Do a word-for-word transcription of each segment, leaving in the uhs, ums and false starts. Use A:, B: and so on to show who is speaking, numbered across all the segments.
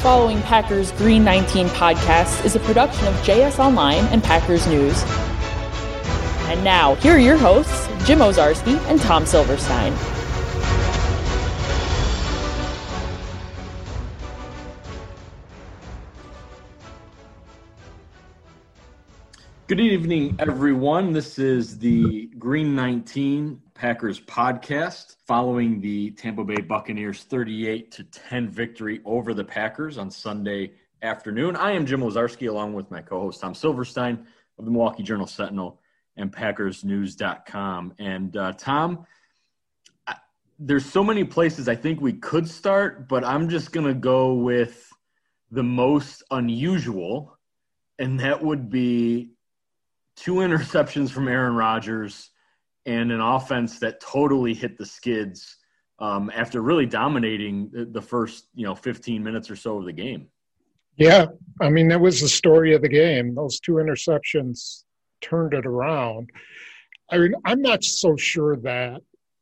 A: following Packers Green nineteen podcast is a production of J S Online and Packers News. And now, here are your hosts, Jim Owczarski and Tom Silverstein.
B: Good evening, everyone. This is the Green nineteen Packers podcast following the Tampa Bay Buccaneers thirty-eight to ten victory over the Packers on Sunday afternoon. I am Jim Owczarski along with my co-host Tom Silverstein of the Milwaukee Journal Sentinel and Packers News dot com. And uh, Tom, I, there's so many places I think we could start, but I'm just going to go with the most unusual, and that would be two interceptions from Aaron Rodgers and an offense that totally hit the skids um, after really dominating the, the first, you know, fifteen minutes or so of the game.
C: Yeah, I mean, that was the story of the game. Those two interceptions turned it around. I mean, I'm not so sure that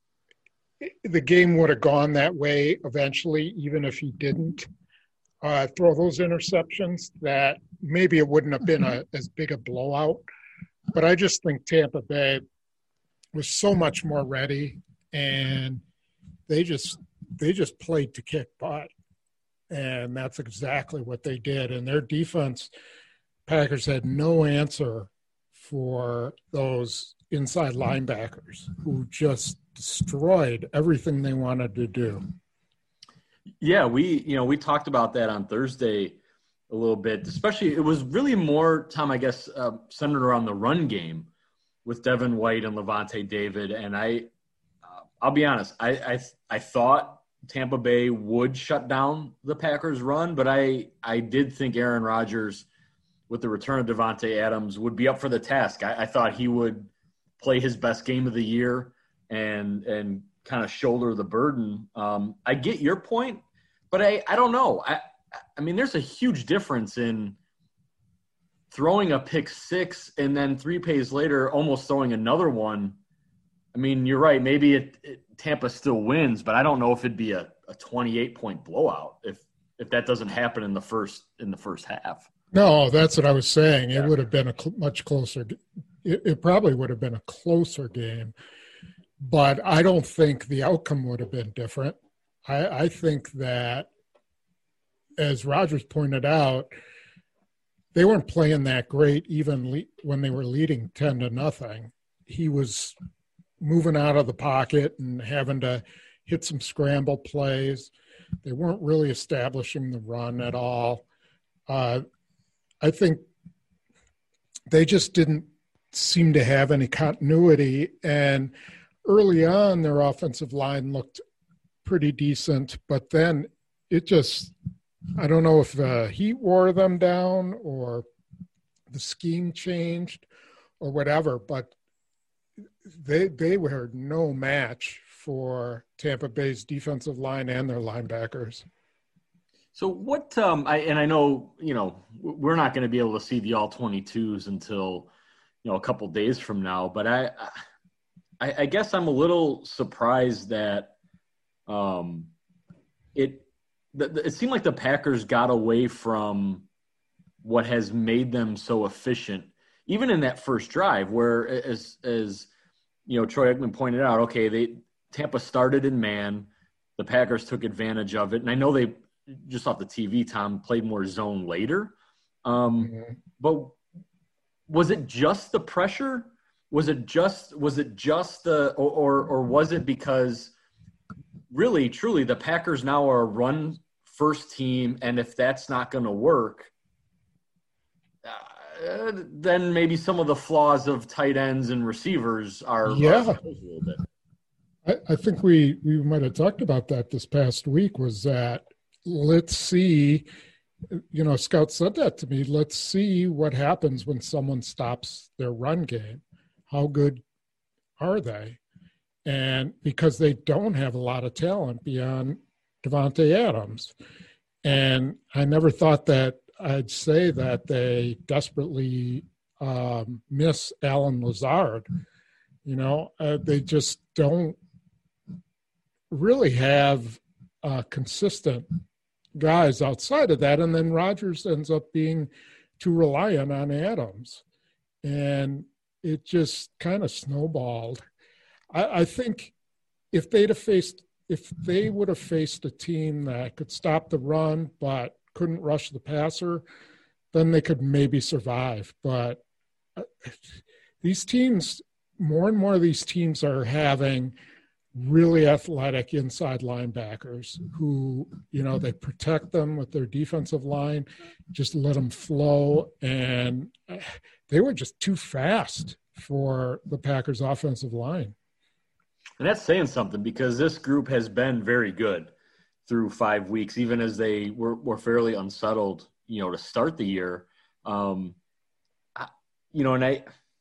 C: the game would have gone that way eventually, even if he didn't uh, throw those interceptions, that maybe it wouldn't have been a, as big a blowout. But I just think Tampa Bay was so much more ready, and they just they just played to kick butt, and that's exactly what they did. And their defense, Packers had no answer for those inside linebackers who just destroyed everything they wanted to do.
B: Yeah, we you know we talked about that on Thursday a little bit, especially it was really more, Tom, I guess, uh, centered around the run game with Devin White and Lavonte David. And I, uh, I'll be honest, I, I I thought Tampa Bay would shut down the Packers run, but I, I did think Aaron Rodgers, with the return of Davante Adams, would be up for the task. I, I thought he would play his best game of the year and and kind of shoulder the burden. Um, I get your point, but I, I don't know. I I mean, there's a huge difference in throwing a pick six and then three plays later almost throwing another one. I mean, you're right. Maybe it, it, Tampa still wins, but I don't know if it'd be a, a twenty-eight point blowout if if that doesn't happen in the first in the first half.
C: No, that's what I was saying. It
B: Yeah.
C: would have been a cl- much closer. It, it probably would have been a closer game, but I don't think the outcome would have been different. I, I think that, as Rodgers pointed out, they weren't playing that great even le- when they were leading ten to nothing. He was moving out of the pocket and having to hit some scramble plays. They weren't really establishing the run at all. Uh, I think they just didn't seem to have any continuity. And early on, their offensive line looked pretty decent, but then it just – I don't know if the heat wore them down or the scheme changed or whatever, but they they were no match for Tampa Bay's defensive line and their linebackers.
B: So what um, – I and I know, you know, we're not going to be able to see the all twenty-twos until, you know, a couple days from now, but I, I, I guess I'm a little surprised that um, it – it seemed like the Packers got away from what has made them so efficient, even in that first drive where, as, as you know, Troy Aikman pointed out, okay, they Tampa started in man. The Packers took advantage of it. And I know they, just off the T V, Tom, played more zone later. Um, mm-hmm. But was it just the pressure? Was it just, was it just the, or, or, or was it because really, truly, the Packers now are a run first team, and if that's not going to work, uh, then maybe some of the flaws of tight ends and receivers are
C: yeah.
B: are a little bit.
C: I, I think we, we might have talked about that this past week, was that let's see, you know, Scout said that to me, let's see what happens when someone stops their run game. How good are they? And because they don't have a lot of talent beyond Davante Adams. And I never thought that I'd say that they desperately um, miss Allen Lazard. You know, uh, they just don't really have a consistent guys outside of that. And then Rodgers ends up being too reliant on Adams. And it just kind of snowballed. I, I think if they'd have faced, if they would have faced a team that could stop the run but couldn't rush the passer, then they could maybe survive. But these teams, more and more of these teams are having really athletic inside linebackers who, you know, they protect them with their defensive line, just let them flow. And they were just too fast for the Packers offensive line.
B: And that's saying something, because this group has been very good through five weeks, even as they were, were fairly unsettled, you know, to start the year. Um, I, you know, and I,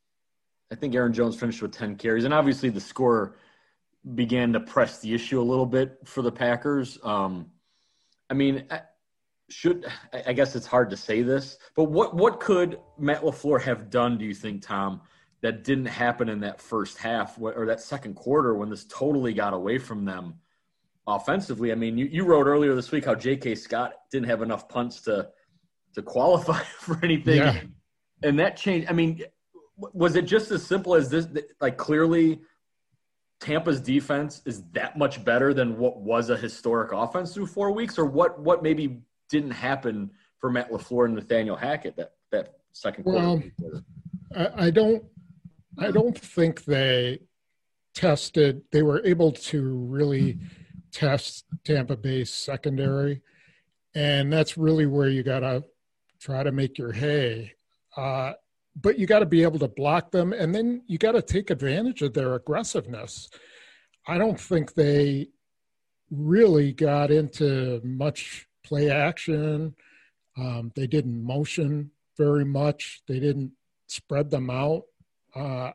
B: I think Aaron Jones finished with ten carries, and obviously the score began to press the issue a little bit for the Packers. Um, I mean, should I guess it's hard to say this, but what what could Matt LaFleur have done, do you think, Tom, that didn't happen in that first half or that second quarter when this totally got away from them offensively? I mean, you, you wrote earlier this week how J K. Scott didn't have enough punts to to qualify for anything.
C: Yeah.
B: And that changed. I mean, was it just as simple as this? Like, clearly Tampa's defense is that much better than what was a historic offense through four weeks? Or what what maybe didn't happen for Matt LaFleur and Nathaniel Hackett that, that second quarter?
C: Well, I, I don't I don't think they tested – they were able to really test Tampa Bay's secondary, and that's really where you got to try to make your hay. Uh, but you got to be able to block them, and then you got to take advantage of their aggressiveness. I don't think they really got into much play action. Um, they didn't motion very much. They didn't spread them out. Uh,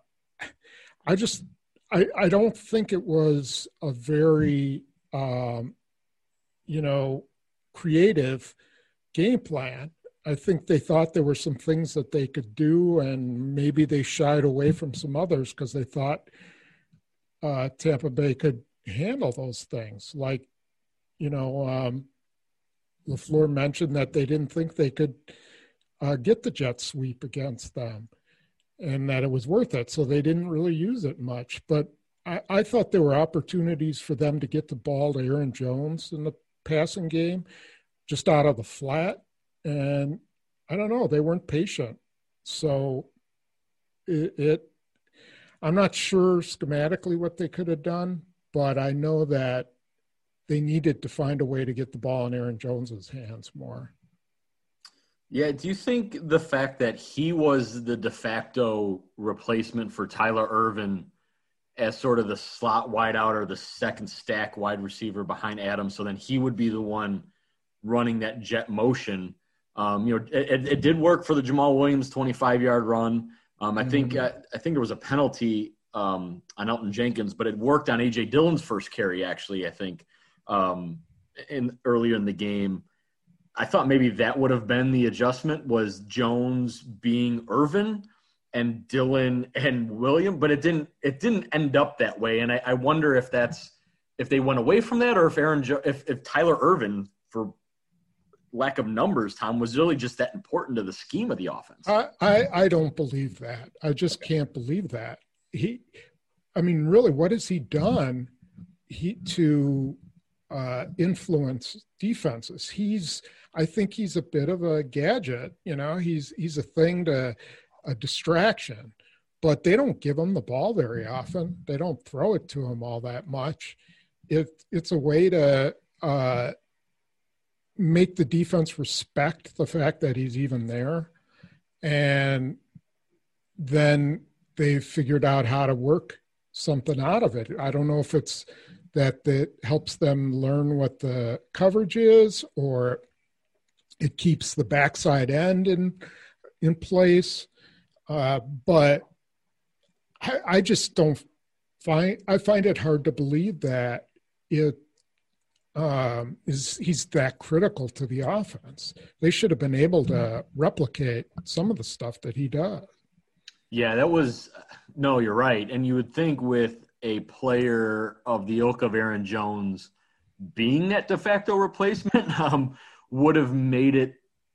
C: I just, I, I don't think it was a very, um, you know, creative game plan. I think they thought there were some things that they could do, and maybe they shied away from some others because they thought uh, Tampa Bay could handle those things. Like, you know, um, LaFleur mentioned that they didn't think they could uh, get the jet sweep against them, and that it was worth it. So they didn't really use it much. But I, I thought there were opportunities for them to get the ball to Aaron Jones in the passing game, just out of the flat. And I don't know, they weren't patient. So it, it I'm not sure schematically what they could have done, but I know that they needed to find a way to get the ball in Aaron Jones's hands more.
B: Yeah, do you think the fact that he was the de facto replacement for Tyler Ervin as sort of the slot wideout or the second stack wide receiver behind Adams, so then he would be the one running that jet motion? Um, you know, it, it did work for the Jamal Williams twenty-five-yard run. Um, I mm-hmm. think uh, I think there was a penalty um, on Elton Jenkins, but it worked on A J Dillon's first carry, actually, I think, um, in earlier in the game. I thought maybe that would have been the adjustment, was Jones being Ervin and Dillon and William, but it didn't it didn't end up that way. And I, I wonder if that's if they went away from that, or if Aaron jo- if, if Tyler Ervin, for lack of numbers, Tom, was really just that important to the scheme of the offense.
C: I, I, I don't believe that. I just can't believe that. He, I mean, really, what has he done he to uh, influence defenses? He's, I think he's a bit of a gadget. You know, he's he's a thing to a distraction, but they don't give him the ball very often. They don't throw it to him all that much. It it's a way to uh, make the defense respect the fact that he's even there. And then they figured out how to work something out of it. I don't know if it's that it helps them learn what the coverage is, or it keeps the backside end in in place. Uh, but I, I just don't find, I find it hard to believe that it um, is he's that critical to the offense. They should have been able to replicate some of the stuff that he does.
B: Yeah, that was – no, you're right. And you would think with a player of the ilk of Aaron Jones being that de facto replacement um, would have made it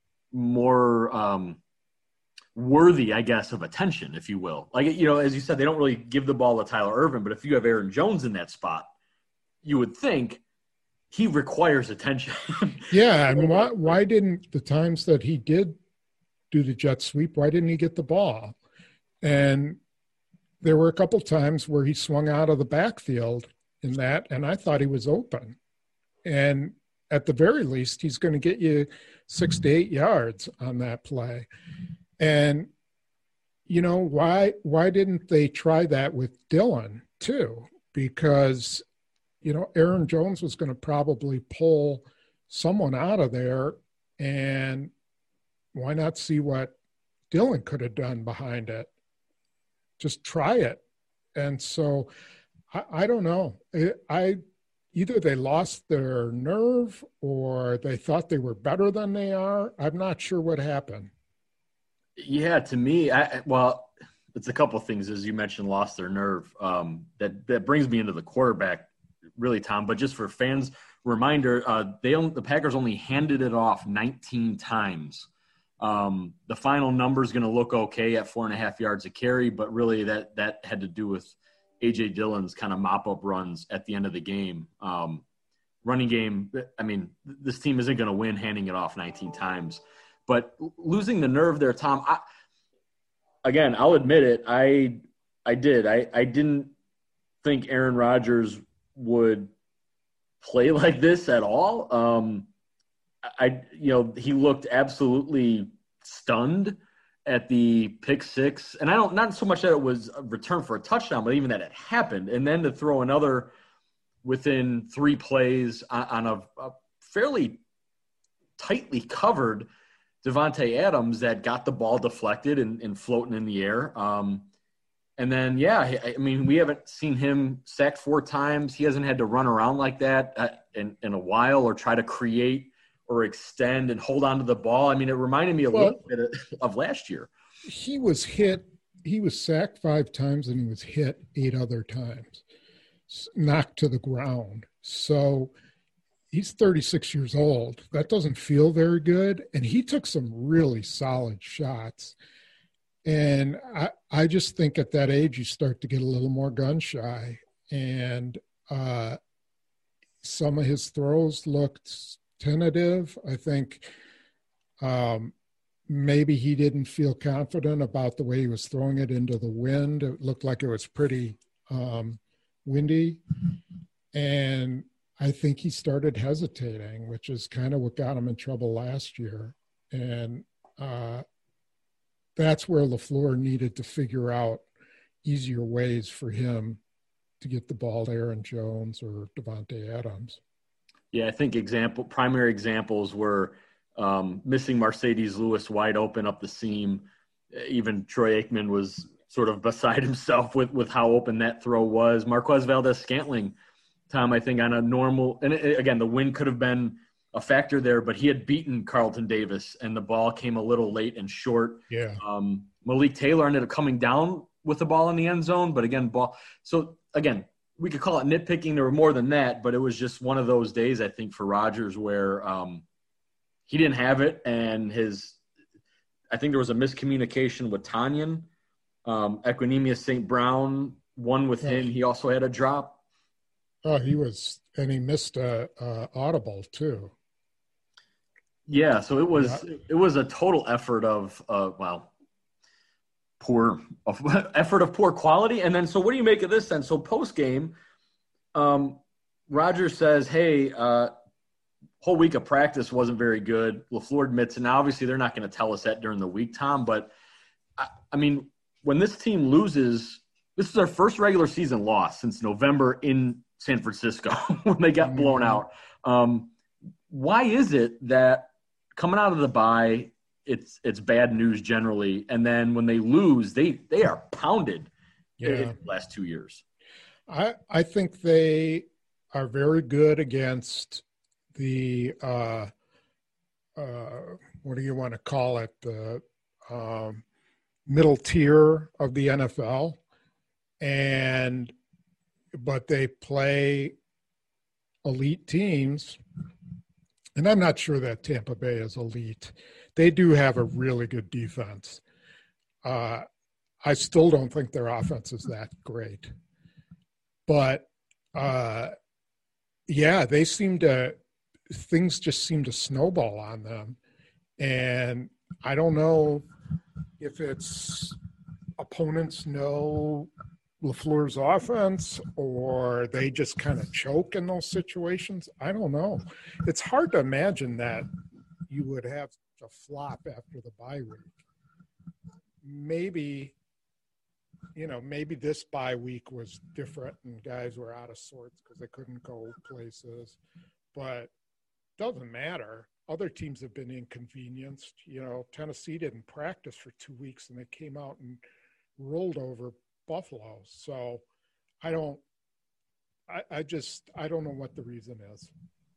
B: more um, worthy, I guess, of attention, if you will. Like, you know, as you said, they don't really give the ball to Tyler Ervin, but if you have Aaron Jones in that spot, you would think he requires attention.
C: Yeah, and why why didn't the times that he did do the jet sweep, why didn't he get the ball? And there were a couple times where he swung out of the backfield in that, and I thought he was open. And at the very least, he's going to get you six to eight yards on that play. And, you know, why why didn't they try that with Dillon too? Because, you know, Aaron Jones was going to probably pull someone out of there, and why not see what Dillon could have done behind it? Just try it. And so I, I don't know. I, I either they lost their nerve or they thought they were better than they are. I'm not sure what happened.
B: Yeah, to me, I, well, it's a couple of things, as you mentioned, lost their nerve. Um, that that brings me into the quarterback, really, Tom. But just for fans, reminder: uh, they only, the Packers only handed it off nineteen times. Um, the final number is going to look okay at four and a half yards a carry, but really that that had to do with A J Dillon's kind of mop-up runs at the end of the game. Um, running game, I mean, this team isn't going to win handing it off nineteen times. But losing the nerve there, Tom, I, again, I'll admit it, I I did. I, I didn't think Aaron Rodgers would play like this at all. Um, I, you know, he looked absolutely stunned at the pick six. And I don't, not so much that it was a return for a touchdown, but even that it happened. And then to throw another within three plays on, on a, a fairly tightly covered Davante Adams that got the ball deflected and, and floating in the air. Um, and then, yeah, I, I mean, we haven't seen him sacked four times. He hasn't had to run around like that in, in a while or try to create or extend and hold on to the ball. I mean, it reminded me a well, little bit of, of last year.
C: He was hit. He was sacked five times and he was hit eight other times, knocked to the ground. So he's thirty-six years old. That doesn't feel very good. And he took some really solid shots. And I, I just think at that age, you start to get a little more gun shy. And uh, some of his throws looked tentative. I think um, maybe he didn't feel confident about the way he was throwing it into the wind. It looked like it was pretty um, windy. And I think he started hesitating, which is kind of what got him in trouble last year. And uh, that's where LaFleur needed to figure out easier ways for him to get the ball to Aaron Jones or Davante Adams.
B: Yeah, I think example primary examples were um, missing Mercedes Lewis wide open up the seam. Even Troy Aikman was sort of beside himself with, with how open that throw was. Marquez Valdes-Scantling, Tom, I think on a normal – and it, again, the wind could have been a factor there, but he had beaten Carlton Davis, and the ball came a little late and short.
C: Yeah.
B: Um, Malik Taylor ended up coming down with the ball in the end zone, but again, ball – so, again – we could call it nitpicking. There were more than that, but it was just one of those days, I think, for Rodgers where um, he didn't have it. And his, I think there was a miscommunication with Tanyan. Um, Equinemius Saint Brown, one with him. He also had a drop.
C: Oh, he was, and he missed a, a audible too.
B: Yeah. So it was, yeah. it was a total effort of, uh, well, poor effort of poor quality. And then, so what do you make of this then? So post game, um, Rodgers says, hey, uh, whole week of practice wasn't very good. LaFleur admits, and obviously they're not going to tell us that during the week, Tom, but I, I mean, when this team loses, this is our first regular season loss since November in San Francisco when they got blown out. Um, why is it that coming out of the bye, it's it's bad news generally, and then when they lose, they they are pounded
C: yeah.
B: in the last two years?
C: I I think they are very good against the uh, uh, what do you want to call it, the um, middle tier of the N F L, and but they play elite teams, and I'm not sure that Tampa Bay is elite. They do have a really good defense. Uh, I still don't think their offense is that great. But, uh, yeah, they seem to – things just seem to snowball on them. And I don't know if it's opponents know LaFleur's offense or they just kind of choke in those situations. I don't know. It's hard to imagine that you would have a flop after the bye week. Maybe, you know, maybe this bye week was different and guys were out of sorts because they couldn't go places. But it doesn't matter. Other teams have been inconvenienced. You know, Tennessee didn't practice for two weeks and they came out and rolled over Buffalo. So I don't, I, I just, I don't know what the reason is.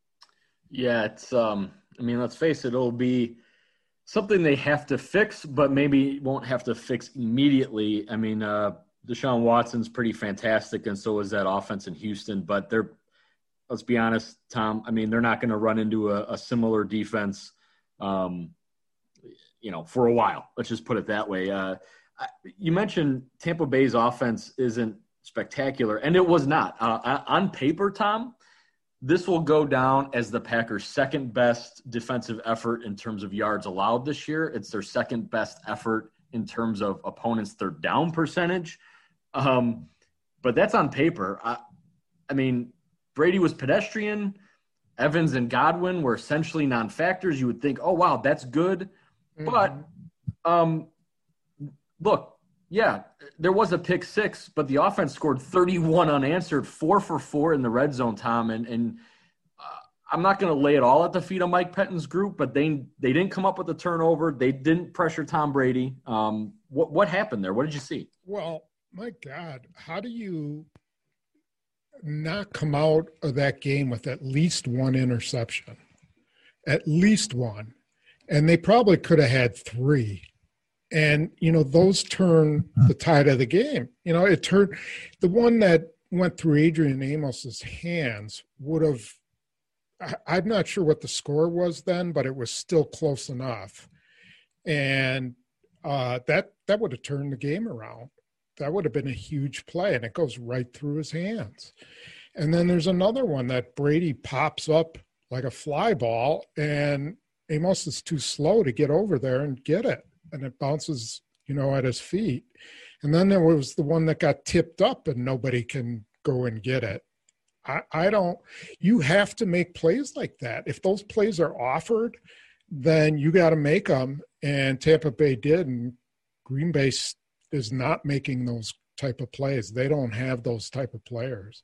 B: Yeah, it's, um, I mean, let's face it, it'll be something they have to fix, but maybe won't have to fix immediately. I mean, uh, Deshaun Watson's pretty fantastic, and so is that offense in Houston, but they're, let's be honest, Tom, I mean, they're not going to run into a, a similar defense, um, you know, for a while. Let's just put it that way. Uh, I, you mentioned Tampa Bay's offense isn't spectacular, and it was not. Uh, on paper, Tom, this will go down as the Packers' second best defensive effort in terms of yards allowed this year. It's their second best effort in terms of opponents' third down percentage. Um, but that's on paper. I, I mean, Brady was pedestrian. Evans and Godwin were essentially non-factors. You would think, oh, wow, that's good. Mm-hmm. But um, look, yeah, there was a pick six, but the offense scored thirty-one unanswered, four for four in the red zone, Tom. And, and uh, I'm not going to lay it all at the feet of Mike Pettine's group, but they they didn't come up with a turnover. They didn't pressure Tom Brady. Um, what what happened there? What did you see?
C: Well, my God, how do you not come out of that game with at least one interception? At least one. And they probably could have had three. And, you know, those turn the tide of the game. You know, it turned – the one that went through Adrian Amos's hands would have – I'm not sure what the score was then, but it was still close enough. And uh, that that would have turned the game around. That would have been a huge play, and it goes right through his hands. And then there's another one that Brady pops up like a fly ball, and Amos is too slow to get over there and get it. And it bounces, you know, at his feet. And then there was the one that got tipped up and nobody can go and get it. I, I don't – you have to make plays like that. If those plays are offered, then you got to make them. And Tampa Bay did, and Green Bay is not making those type of plays. They don't have those type of players.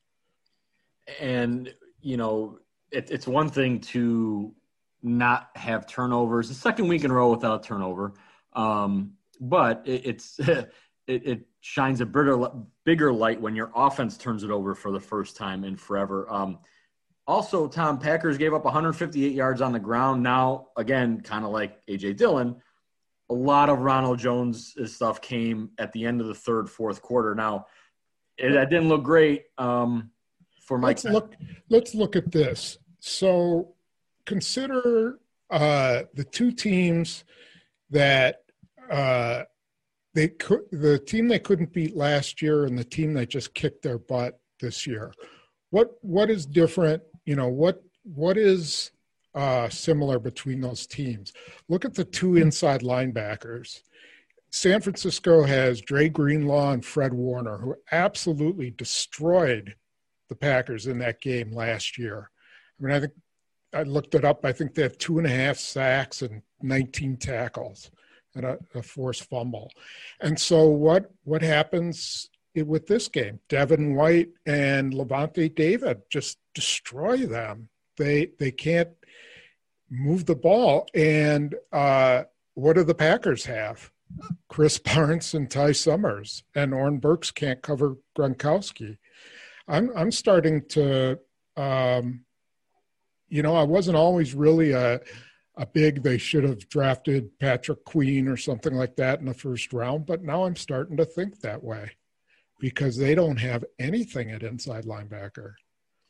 B: And, you know, it, it's one thing to not have turnovers. The second week in a row without a turnover. Um, but it, it's it, it shines a bigger, bigger light when your offense turns it over for the first time in forever. Um, also, Tom, Packers gave up one hundred fifty-eight yards on the ground. Now, again, kind of like A J Dillon, a lot of Ronald Jones stuff came at the end of the third, fourth quarter. Now, it, that didn't look great um, for Mike.
C: Let's look, let's look at this. So consider uh, the two teams that uh, they could, the team they couldn't beat last year and the team that just kicked their butt this year. What what is different? You know, what what is uh, similar between those teams? Look at the two inside linebackers. San Francisco has Dre Greenlaw and Fred Warner, who absolutely destroyed the Packers in that game last year. I mean, I think I looked it up. I think they have two and a half sacks and nineteen tackles and a, a forced fumble. And so what what happens with this game? Devin White and Levante David just destroy them. They they can't move the ball. And uh, what do the Packers have? Chris Barnes and Ty Summers, and Oren Burks can't cover Gronkowski. I'm I'm starting to, um, you know, I wasn't always really a a big, they should have drafted Patrick Queen or something like that in the first round, but now I'm starting to think that way because they don't have anything at inside linebacker.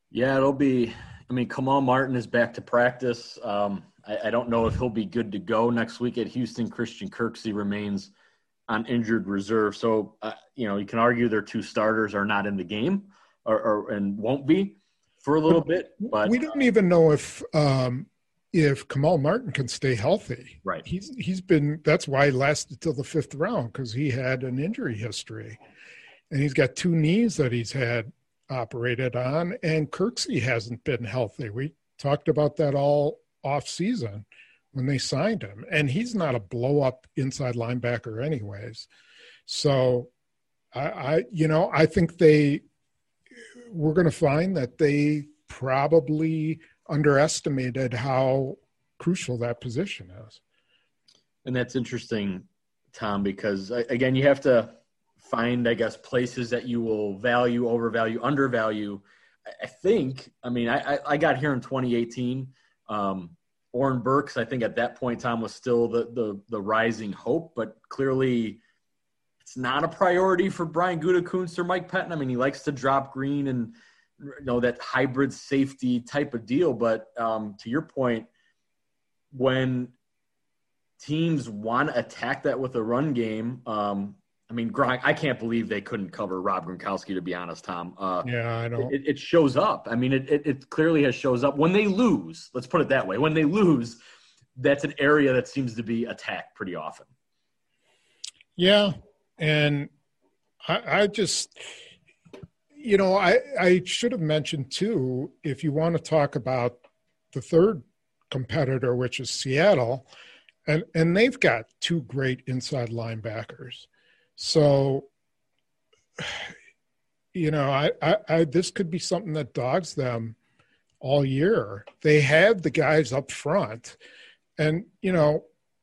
B: Yeah, it'll be – I mean, Kamal Martin is back to practice. Um, I, I don't know if he'll be good to go next week at Houston. Christian Kirksey remains on injured reserve. So, uh, you know, you can argue their two starters are not in the game or, or and won't be for a little bit. But
C: we don't even know if um, if Kamal Martin can stay healthy.
B: Right.
C: He's He's been – that's why he lasted till the fifth round, because he had an injury history. And he's got two knees that he's had operated on, and Kirksey hasn't been healthy. We talked about that all off season when they signed him, and he's not a blow up inside linebacker anyways. So I, I you know, I think they, we're going to find that they probably underestimated how crucial that position is.
B: And that's interesting, Tom, because again, you have to find, I guess, places that you will value, overvalue, undervalue. I think, I mean, I, I got here in twenty eighteen. Um, Oren Burks, I think at that point, Tom, was still the, the the rising hope, but clearly it's not a priority for Brian Gutekunst or Mike Pettin. I mean, he likes to drop green and, you know, that hybrid safety type of deal. But um, to your point, when teams want to attack that with a run game, um, I mean, I can't believe they couldn't cover Rob Gronkowski, to be honest, Tom. Uh,
C: yeah, I know.
B: It, it shows up. I mean, it, it, it clearly has shows up. When they lose, let's put it that way, when they lose, that's an area that seems to be attacked pretty often.
C: Yeah, and I, I just, you know, I, I should have mentioned, too, if you want to talk about the third competitor, which is Seattle, and, and they've got two great inside linebackers. So, you know, I, I, I, this could be something that dogs them all year. They have the guys up front. And, you know,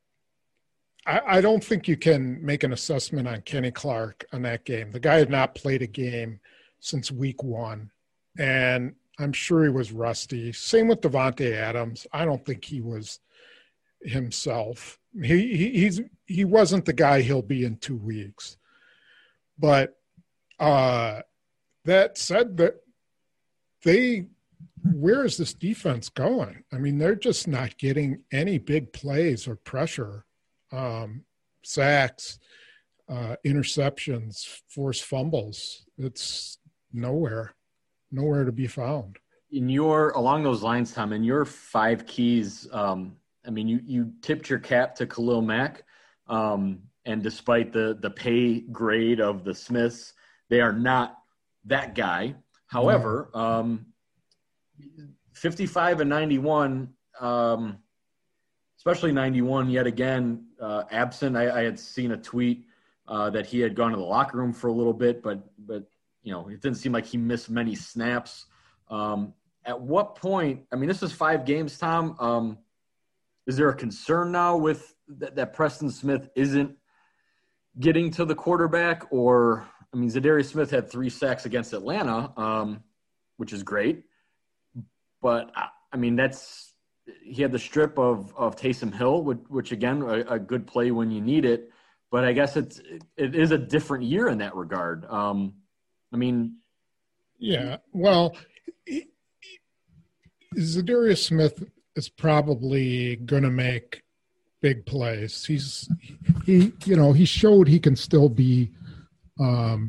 C: I, I don't think you can make an assessment on Kenny Clark on that game. The guy had not played a game since week one. And I'm sure he was rusty. Same with Devontae Adams. I don't think he was himself. He, he he's he wasn't the guy he'll be in two weeks. But uh, that said, that they where is this defense going? I mean, they're just not getting any big plays or pressure, um, sacks, uh, interceptions, forced fumbles. It's nowhere, nowhere to be found.
B: In your along those lines, Tom, in your five keys. Um, I mean, you, you tipped your cap to Khalil Mack, um, and despite the the pay grade of the Smiths, they are not that guy. However, um, fifty-five and ninety-one, um, especially ninety-one, yet again, uh, absent. I, I had seen a tweet uh, that he had gone to the locker room for a little bit, but but you know, it didn't seem like he missed many snaps. Um, at what point? I mean, this is five games, Tom. Um, Is there a concern now with that, that Preston Smith isn't getting to the quarterback? Or, I mean, Zadarius Smith had three sacks against Atlanta, um, which is great. But, I mean, that's – he had the strip of, of Taysom Hill, which, which again, a, a good play when you need it. But I guess it's it is a different year in that regard. Um, I mean –
C: Yeah, well, he, he, Zadarius Smith – is probably going to make big plays. He's he, you know, he showed he can still be um,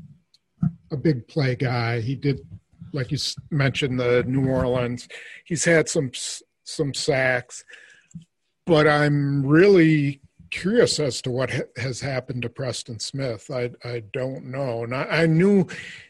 C: a big play guy. He did, like you mentioned, the New Orleans. He's had some some sacks, but I'm really curious as to what ha- has happened to Preston Smith. I I don't know. And I, I knew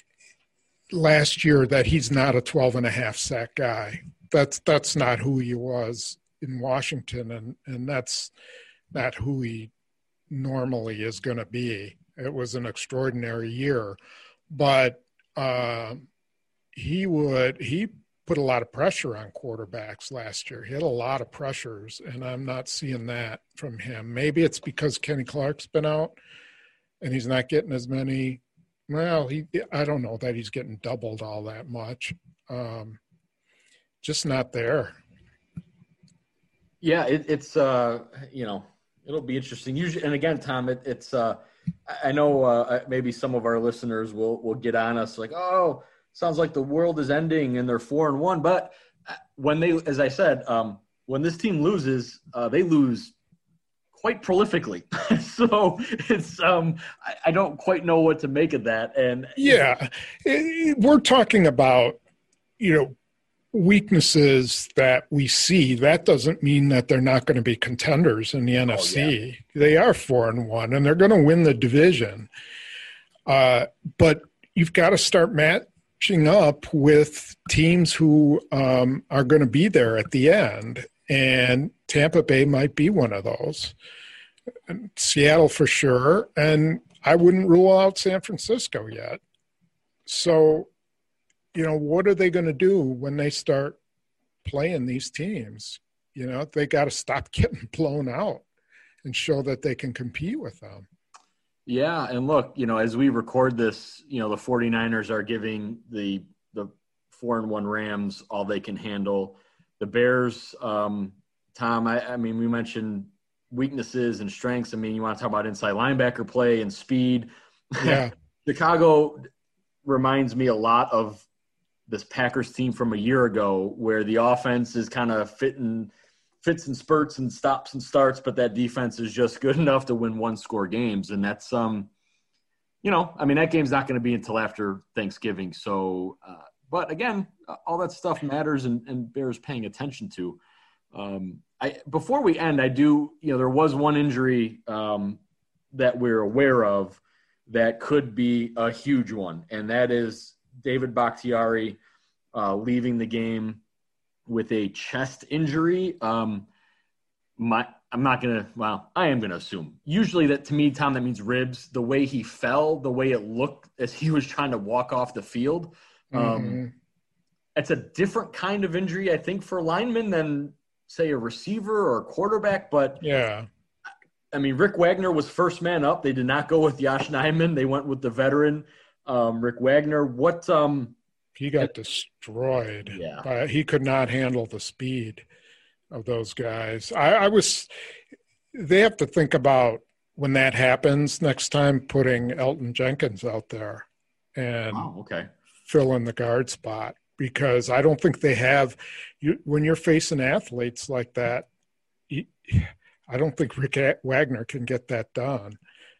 C: last year that he's not a twelve and a half sack guy. That's that's not who he was in Washington, and, and that's not who he normally is going to be. It was an extraordinary year, but uh, he would he put a lot of pressure on quarterbacks last year. He had a lot of pressures, and I'm not seeing that from him. Maybe it's because Kenny Clark's been out, and he's not getting as many. Well, he I don't know that he's getting doubled all that much. Um, Just not there.
B: Yeah, it, it's uh, you know, it'll be interesting. Usually, and again, Tom, it, it's uh, I know uh, maybe some of our listeners will will get on us like, oh, sounds like the world is ending and they're four and one. But when they, as I said, um, when this team loses, uh, they lose quite prolifically. So it's, um, I, I don't quite know what to make of that. And
C: yeah, we're talking about, you know, weaknesses that we see. That doesn't mean that they're not going to be contenders in the N F C. Oh, yeah. They are four and one, and they're going to win the division. Uh, but you've got to start matching up with teams who um, are going to be there at the end, and Tampa Bay might be one of those. And Seattle for sure, and I wouldn't rule out San Francisco yet. So, you know, what are they going to do when they start playing these teams? You know, they got to stop getting blown out and show that they can compete with them.
B: Yeah, and look, you know, as we record this, you know, the 49ers are giving the the four and one Rams all they can handle. The Bears, um, Tom, I, I mean, we mentioned weaknesses and strengths. I mean, you want to talk about inside linebacker play and speed.
C: Yeah.
B: Chicago reminds me a lot of this Packers team from a year ago, where the offense is kind of fitting fits and spurts and stops and starts, but that defense is just good enough to win one score games. And that's, um, you know, I mean, that game's not going to be until after Thanksgiving. So, uh, but again, all that stuff matters and, and bears paying attention to. Um, I, before we end, I do, you know, there was one injury um, that we're aware of that could be a huge one. And that is David Bakhtiari uh, leaving the game with a chest injury. Um, my, I'm not going to, well, I am going to assume. Usually that, to me, Tom, that means ribs. The way he fell, the way it looked as he was trying to walk off the field. Um, mm-hmm. It's a different kind of injury, I think, for linemen than, say, a receiver or a quarterback. But,
C: yeah,
B: I mean, Rick Wagner was first man up. They did not go with Yosh Nijman. They went with the veteran, um, Rick Wagner. What um, –
C: He got destroyed.
B: Yeah.
C: By, he could not handle the speed of those guys. I, I was – they have to think about when that happens next time, putting Elton Jenkins out there and
B: oh, okay.
C: fill in the guard spot, because I don't think they have you, – when you're facing athletes like that, you, I don't think Rick Wagner can get that done.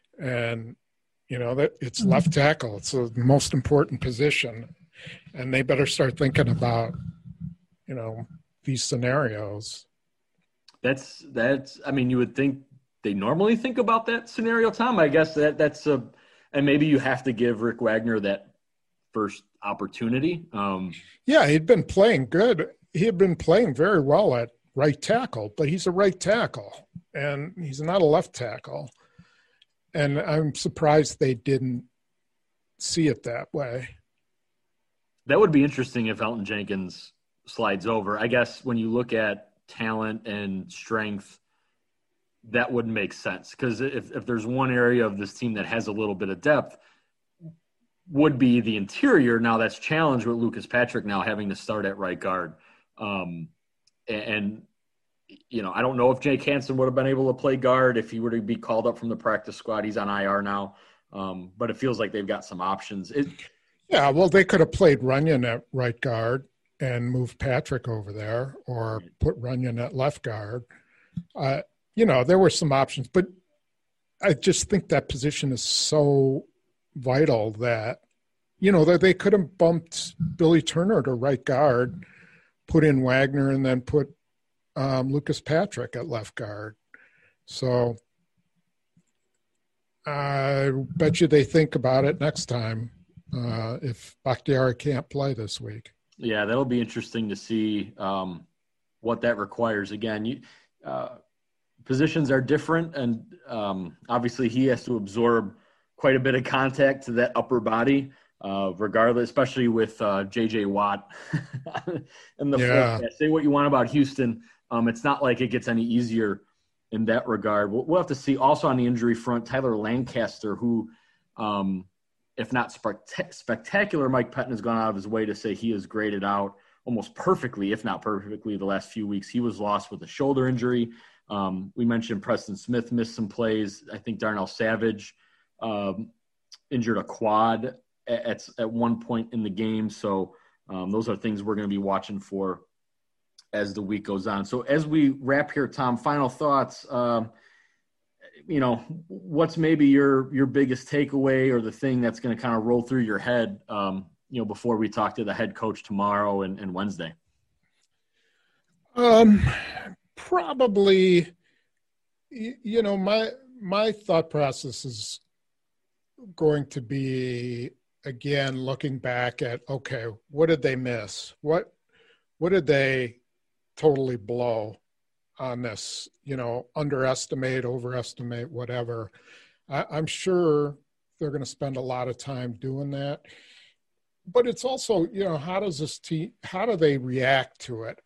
C: And, you know, that it's mm-hmm. left tackle. It's the most important position. And they better start thinking about, you know, these scenarios.
B: That's that's. I mean, you would think they normally think about that scenario, Tom. I guess that that's a, and maybe you have to give Rick Wagner that first opportunity. Um,
C: yeah, he'd been playing good. He had been playing very well at right tackle, but he's a right tackle, and he's not a left tackle. And I'm surprised they didn't see it that way.
B: That would be interesting if Elton Jenkins slides over. I guess when you look at talent and strength, that wouldn't make sense. Because if, if there's one area of this team that has a little bit of depth, would be the interior. Now that's challenged with Lucas Patrick now having to start at right guard. Um, and, and, you know, I don't know if Jake Hansen would have been able to play guard if he were to be called up from the practice squad. He's on I R now. Um, but it feels like they've got some options. It,
C: Yeah, well, they could have played Runyon at right guard and moved Patrick over there, or put Runyon at left guard. Uh, you know, there were some options, but I just think that position is so vital that, you know, that they could have bumped Billy Turner to right guard, put in Wagner, and then put um, Lucas Patrick at left guard. So I bet you they think about it next time. Uh, if Bakhtiari can't play this week.
B: Yeah, that'll be interesting to see um, what that requires. Again, you, uh, positions are different, and um, obviously he has to absorb quite a bit of contact to that upper body, uh, regardless, especially with uh, J J Watt. And the
C: yeah.
B: Flip, say what you want about Houston. Um, it's not like it gets any easier in that regard. We'll, we'll have to see. Also on the injury front, Tyler Lancaster, who um, – if not spect- spectacular, Mike Pettin has gone out of his way to say he has graded out almost perfectly, if not perfectly, the last few weeks. He was lost with a shoulder injury. Um, we mentioned Preston Smith missed some plays. I think Darnell Savage um, injured a quad at, at one point in the game. So um, those are things we're going to be watching for as the week goes on. So as we wrap here, Tom, final thoughts, um, you know, what's maybe your, your biggest takeaway or the thing that's going to kind of roll through your head, um, you know, before we talk to the head coach tomorrow and, and Wednesday?
C: Um, probably, you know, my, my thought process is going to be, again, looking back at, okay, what did they miss? What, what did they totally blow on this, you know, underestimate, overestimate, whatever. I, I'm sure they're going to spend a lot of time doing that. But it's also, you know, how does this team, how do they react to it?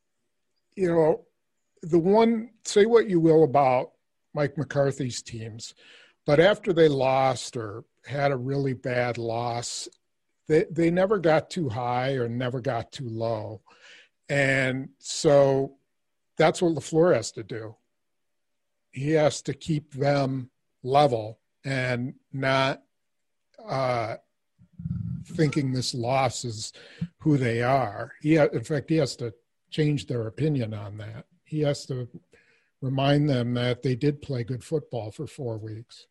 C: You know, the one, say what you will about Mike McCarthy's teams, but after they lost or had a really bad loss, they, they never got too high or never got too low. And so that's what LaFleur has to do. He has to keep them level and not uh, thinking this loss is who they are. He ha- in fact, he has to change their opinion on that. He has to remind them that they did play good football for four weeks.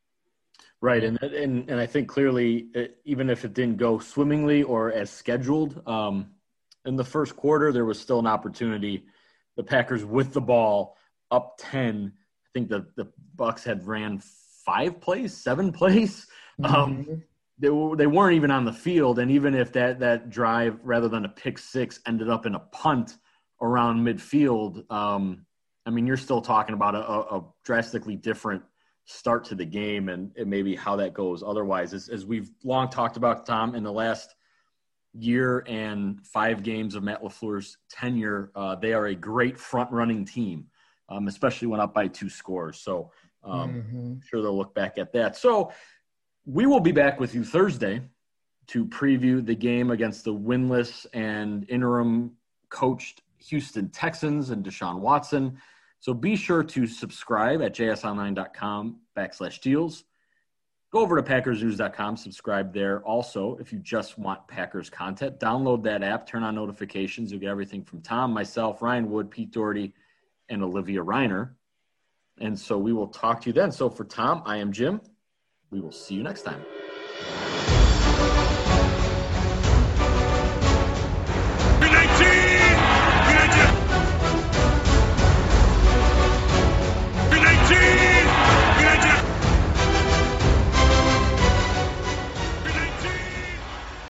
B: Right, and and and I think clearly, it, even if it didn't go swimmingly or as scheduled, um, in the first quarter, there was still an opportunity. The Packers with the ball up ten. I think the, the Bucs had ran five plays, seven plays. Mm-hmm. Um, they, they weren't even on the field. And even if that, that drive, rather than a pick six, ended up in a punt around midfield, um, I mean, you're still talking about a, a drastically different start to the game and, and maybe how that goes otherwise. As, as we've long talked about, Tom, in the last year and five games of Matt LaFleur's tenure, uh, they are a great front-running team, um, especially when up by two scores. So um, mm-hmm. I'm sure they'll look back at that. So we will be back with you Thursday to preview the game against the winless and interim coached Houston Texans and Deshaun Watson. So be sure to subscribe at jsonline.com backslash deals. Go over to packers news dot com, subscribe there. Also, if you just want Packers content, download that app, turn on notifications. You'll get everything from Tom, myself, Ryan Wood, Pete Doherty, and Olivia Reiner. And so we will talk to you then. So for Tom, I am Jim. We will see you next time.